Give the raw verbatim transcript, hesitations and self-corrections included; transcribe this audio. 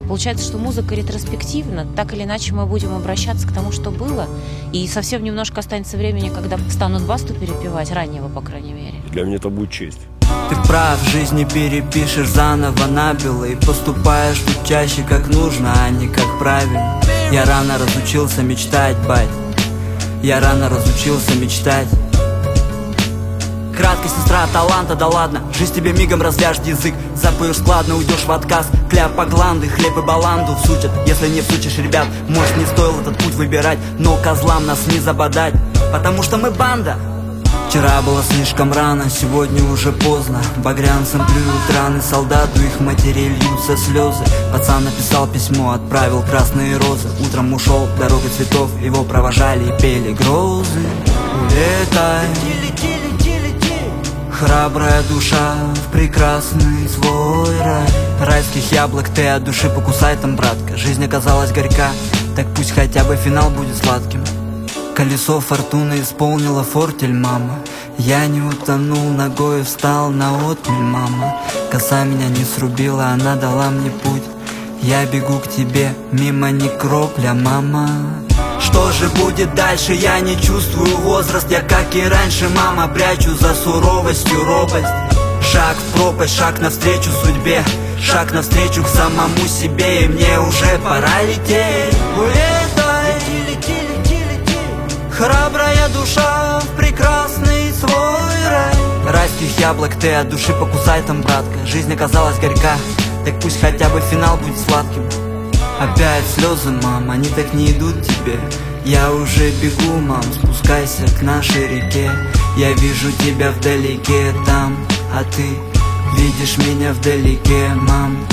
Получается, что музыка ретроспективна. Так или иначе мы будем обращаться к тому, что было. И совсем немножко останется времени, когда станут басту перепевать, раннего, по крайней мере. Для меня это будет честь. Ты прав, жизнь не перепишешь заново набело. И поступаешь тут чаще как нужно, а не как правильно. Я рано разучился мечтать, бать. Я рано разучился мечтать. Краткость, сестра таланта, да ладно. Жизнь тебе мигом развяжет язык. Запоешь складно, уйдешь в отказ. Кляпа, гланды, хлеб и баланду всучат. Если не всучишь, ребят, может, не стоило этот путь выбирать. Но козлам нас не забодать, потому что мы банда. Вчера было слишком рано, сегодня уже поздно. Багрянцам плюют раны, солдату их матерей льются слезы. Пацан написал письмо, отправил красные розы. Утром ушел дорогой цветов, его провожали и пели грозы. Улетай, храбрая душа, в прекрасный свой рай. Райских яблок ты от души покусай там, братка. Жизнь оказалась горька, так пусть хотя бы финал будет сладким. Колесо фортуны исполнило фортель, мама. Я не утонул, ногой встал на отмель, мама. Коса меня не срубила, она дала мне путь. Я бегу к тебе, мимо ни кропля, мама. Что же будет дальше, я не чувствую возраст. Я как и раньше, мама, прячу за суровостью робость. Шаг в пропасть, шаг навстречу судьбе. Шаг навстречу к самому себе. И мне уже пора лететь. Улетай, лети, лети, лети. Храбрая душа, в прекрасный свой рай. Райских яблок ты от души покусай там, братка. Жизнь оказалась горька, так пусть хотя бы финал будет сладким. Опять слезы, мам, они так не идут тебе. Я уже бегу, мам, спускайся к нашей реке. Я вижу тебя вдалеке там, а ты видишь меня вдалеке, мам.